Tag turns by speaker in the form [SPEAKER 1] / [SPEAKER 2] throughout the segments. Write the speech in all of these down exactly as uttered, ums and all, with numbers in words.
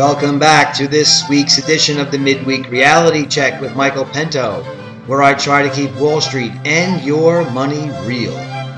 [SPEAKER 1] Welcome back to this week's edition of the Midweek Reality Check with Michael Pento, where I try to keep Wall Street and your money real.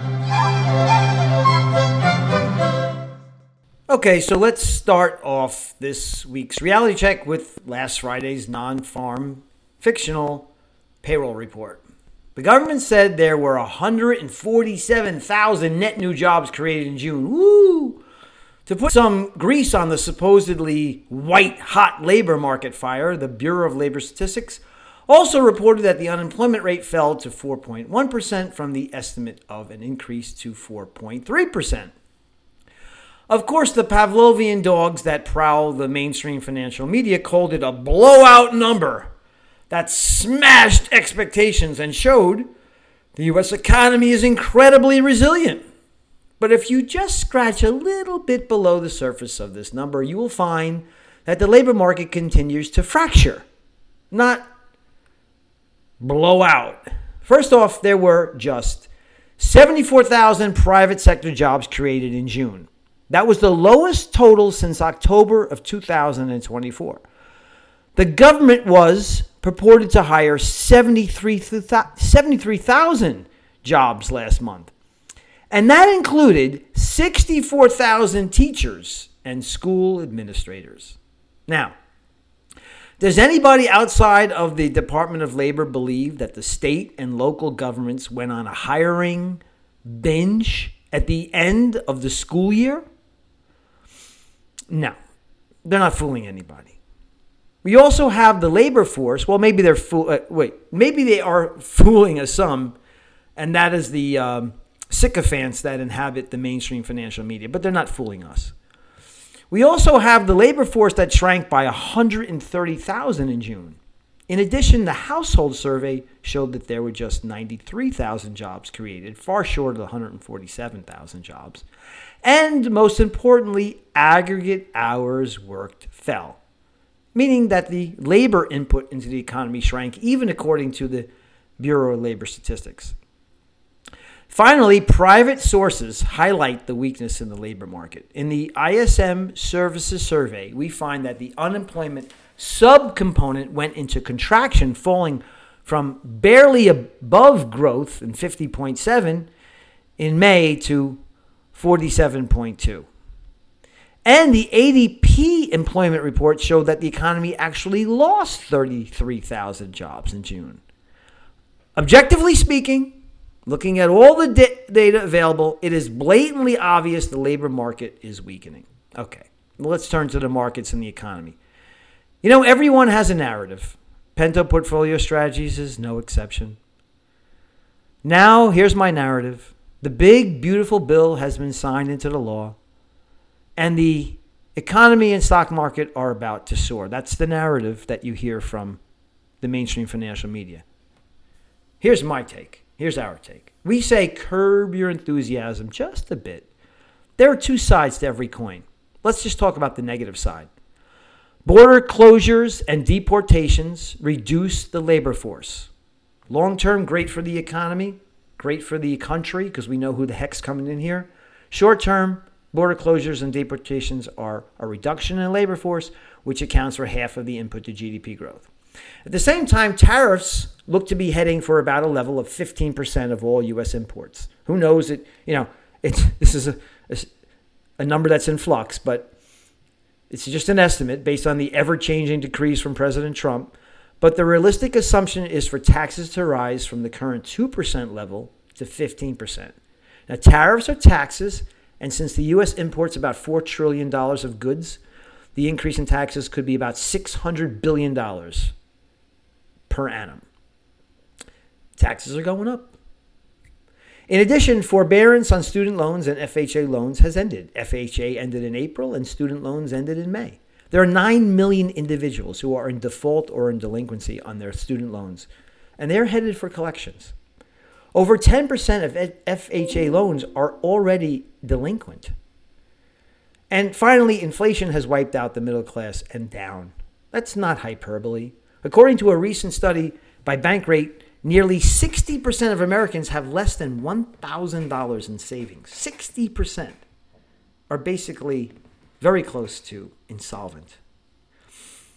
[SPEAKER 2] Okay, so let's start off this week's reality check with last Friday's non-farm fictional payroll report. The government said there were one hundred forty-seven thousand net new jobs created in June. Woo! To put some grease on the supposedly white-hot labor market fire, the Bureau of Labor Statistics also reported that the unemployment rate fell to four point one percent from the estimate of an increase to four point three percent. Of course, the Pavlovian dogs that prowl the mainstream financial media called it a blowout number that smashed expectations and showed the U S economy is incredibly resilient. But if you just scratch a little bit below the surface of this number, you will find that the labor market continues to fracture, not blow out. First off, there were just seventy-four thousand private sector jobs created in June. That was the lowest total since October of two thousand twenty-four. The government was purported to hire seventy-three thousand jobs last month. And that included sixty-four thousand teachers and school administrators. Now, does anybody outside of the Department of Labor believe that the state and local governments went on a hiring binge at the end of the school year? No, they're not fooling anybody. We also have the labor force. Well, maybe they're fool. Uh, wait, maybe they are fooling us some, and that is the um, sycophants that inhabit the mainstream financial media, but they're not fooling us. We also have the labor force that shrank by one hundred thirty thousand in June. In addition, the household survey showed that there were just ninety-three thousand jobs created, far short of the one hundred forty-seven thousand jobs. And most importantly, aggregate hours worked fell, meaning that the labor input into the economy shrank, even according to the Bureau of Labor Statistics. Finally, private sources highlight the weakness in the labor market. In the I S M Services Survey, we find that the unemployment subcomponent went into contraction, falling from barely above growth in fifty point seven in May to forty-seven point two. And the A D P employment report showed that the economy actually lost thirty-three thousand jobs in June. Objectively speaking, looking at all the da- data available, it is blatantly obvious the labor market is weakening. Okay, well, let's turn to the markets and the economy. You know, everyone has a narrative. Pento Portfolio Strategies is no exception. Now, here's my narrative. The big, beautiful bill has been signed into the law, and the economy and stock market are about to soar. That's the narrative that you hear from the mainstream financial media. Here's my take. Here's our take. We say curb your enthusiasm just a bit. There are two sides to every coin. Let's just talk about the negative side. Border closures and deportations reduce the labor force. Long-term, great for the economy, great for the country because we know who the heck's coming in here. Short-term, border closures and deportations are a reduction in labor force, which accounts for half of the input to G D P growth. At the same time, tariffs look to be heading for about a level of fifteen percent of all U S imports. Who knows it? You know, it's this is a, a, a number that's in flux, but it's just an estimate based on the ever-changing decrees from President Trump. But the realistic assumption is for taxes to rise from the current two percent level to fifteen percent. Now, tariffs are taxes, and since the U S imports about four trillion dollars of goods, the increase in taxes could be about six hundred billion dollars per annum. Taxes are going up. In addition, forbearance on student loans and F H A loans has ended. F H A ended in April and student loans ended in May. There are nine million individuals who are in default or in delinquency on their student loans, and they're headed for collections. Over ten percent of F H A loans are already delinquent. And finally, inflation has wiped out the middle class and down. That's not hyperbole. According to a recent study by Bankrate, nearly sixty percent of Americans have less than one thousand dollars in savings. sixty percent are basically very close to insolvent.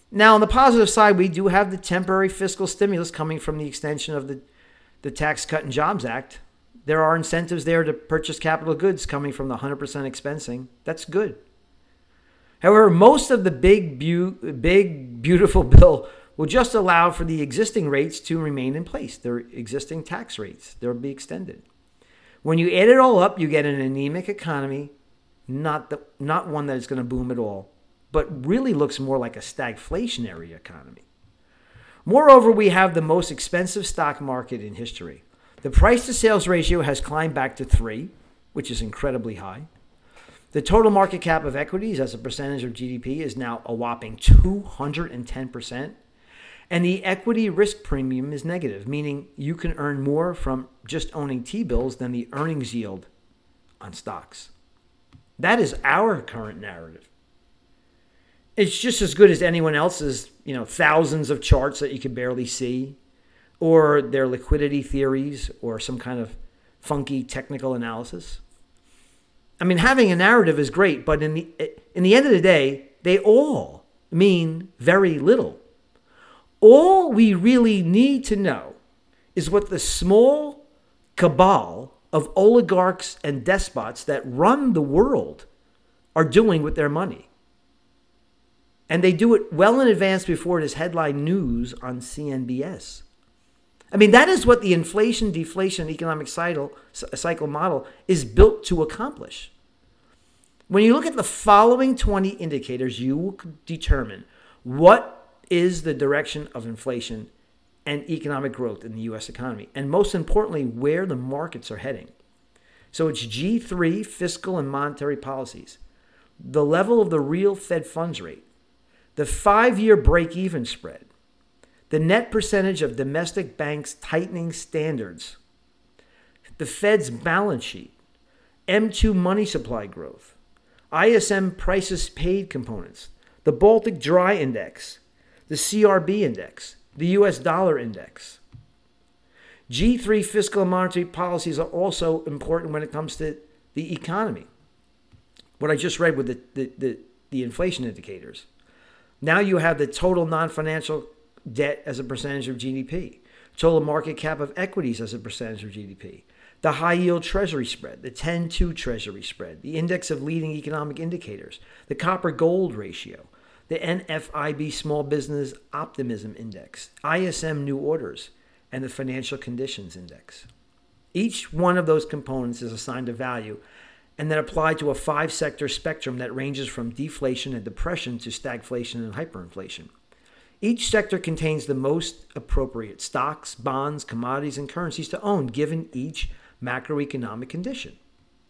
[SPEAKER 2] Now, on the positive side, we do have the temporary fiscal stimulus coming from the extension of the, the Tax Cut and Jobs Act. There are incentives there to purchase capital goods coming from the one hundred percent expensing. That's good. However, most of the big, bu- big, beautiful bill will just allow for the existing rates to remain in place. Their existing tax rates, they'll be extended. When you add it all up, you get an anemic economy, not the, not one that is going to boom at all, but really looks more like a stagflationary economy. Moreover, we have the most expensive stock market in history. The price-to-sales ratio has climbed back to three, which is incredibly high. The total market cap of equities as a percentage of G D P is now a whopping two hundred ten percent. And the equity risk premium is negative, meaning you can earn more from just owning T-bills than the earnings yield on stocks. That is our current narrative. It's just as good as anyone else's, you know, thousands of charts that you can barely see, or their liquidity theories, or some kind of funky technical analysis. I mean, having a narrative is great, but in the in the end of the day, they all mean very little. All we really need to know is what the small cabal of oligarchs and despots that run the world are doing with their money. And they do it well in advance before it is headline news on C N B S. I mean, that is what the inflation, deflation, economic cycle, cycle model is built to accomplish. When you look at the following twenty indicators, you will determine what is the direction of inflation and economic growth in the U S economy, and most importantly, where the markets are heading. So it's G three, fiscal and monetary policies, the level of the real Fed funds rate, the five-year break-even spread, the net percentage of domestic banks tightening standards, the Fed's balance sheet, M two money supply growth, I S M prices paid components, the Baltic Dry Index, the C R B Index, the U S Dollar Index. G three fiscal and monetary policies are also important when it comes to the economy. What I just read with the, the, the, the inflation indicators. Now you have the total non-financial debt as a percentage of G D P, total market cap of equities as a percentage of G D P, the high-yield treasury spread, the ten two treasury spread, the index of leading economic indicators, the copper-gold ratio, the N F I B Small Business Optimism Index, I S M New Orders, and the Financial Conditions Index. Each one of those components is assigned a value and then applied to a five-sector spectrum that ranges from deflation and depression to stagflation and hyperinflation. Each sector contains the most appropriate stocks, bonds, commodities, and currencies to own given each macroeconomic condition.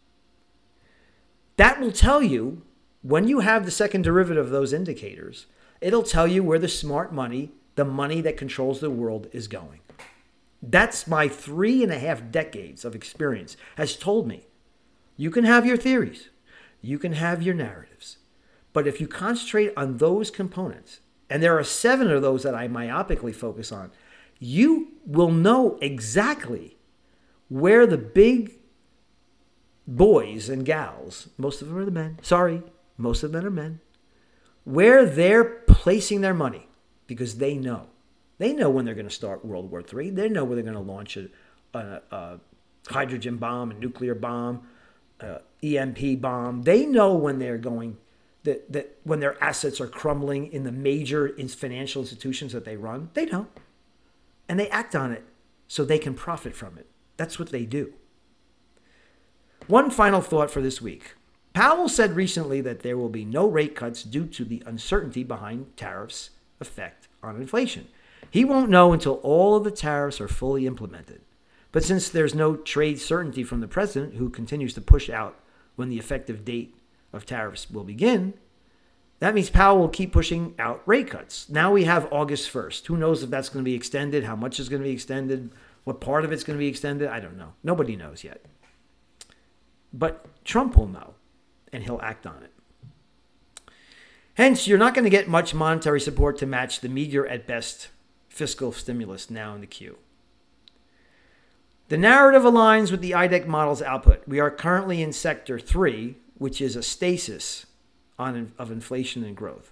[SPEAKER 2] That will tell you, when you have the second derivative of those indicators, it'll tell you where the smart money, the money that controls the world, is going. That's my three and a half decades of experience has told me. You can have your theories, you can have your narratives, but if you concentrate on those components, and there are seven of those that I myopically focus on, you will know exactly where the big boys and gals, most of them are the men, sorry, most of them are men, where they're placing their money, because they know. They know when they're going to start World War Three. They know when they're going to launch a, a, a hydrogen bomb, a nuclear bomb, a E M P bomb. They know when they're going, that, that when their assets are crumbling in the major financial institutions that they run. They know. And they act on it so they can profit from it. That's what they do. One final thought for this week. Powell said recently that there will be no rate cuts due to the uncertainty behind tariffs' effect on inflation. He won't know until all of the tariffs are fully implemented. But since there's no trade certainty from the president, who continues to push out when the effective date of tariffs will begin, that means Powell will keep pushing out rate cuts. Now we have August first. Who knows if that's going to be extended, how much is going to be extended, what part of it's going to be extended? I don't know. Nobody knows yet. But Trump will know, and he'll act on it. Hence, you're not going to get much monetary support to match the meager at best fiscal stimulus now in the queue. The narrative aligns with the I D E C model's output. We are currently in sector three, which is a stasis on, of inflation and growth.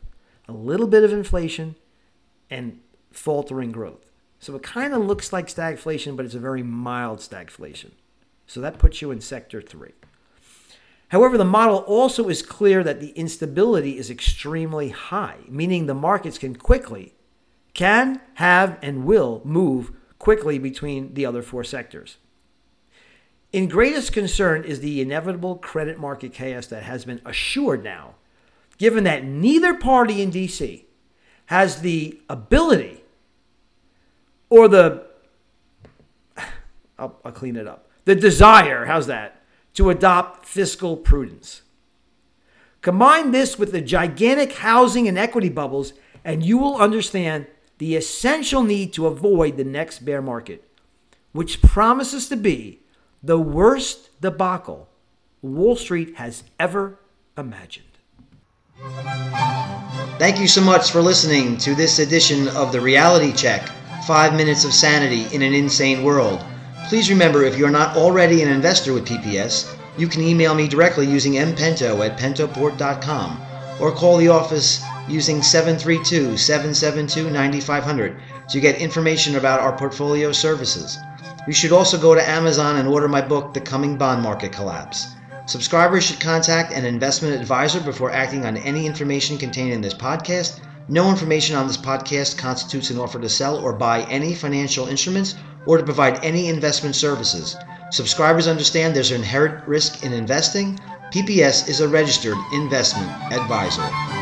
[SPEAKER 2] a little bit of inflation, and faltering growth. So it kind of looks like stagflation, but it's a very mild stagflation. So that puts you in sector three. However, the model also is clear that the instability is extremely high, meaning the markets can quickly, can, have, and will move quickly between the other four sectors. In greatest concern is the inevitable credit market chaos that has been assured now, given that neither party in D C has the ability or the, I'll, I'll clean it up, the desire, how's that, to adopt fiscal prudence. Combine this with the gigantic housing and equity bubbles, and you will understand the essential need to avoid the next bear market, which promises to be the worst debacle Wall Street has ever imagined.
[SPEAKER 1] Thank you so much for listening to this edition of The Reality Check, Five Minutes of Sanity in an Insane World. Please remember, if you're not already an investor with P P S, you can email me directly using mpento at pentoport dot com or call the office using seven three two, seven seven two, nine five zero zero to get information about our portfolio services. You should also go to Amazon and order my book, The Coming Bond Market Collapse. Subscribers should contact an investment advisor before acting on any information contained in this podcast. No information on this podcast constitutes an offer to sell or buy any financial instruments or to provide any investment services. Subscribers understand there's an inherent risk in investing. P P S is a registered investment advisor.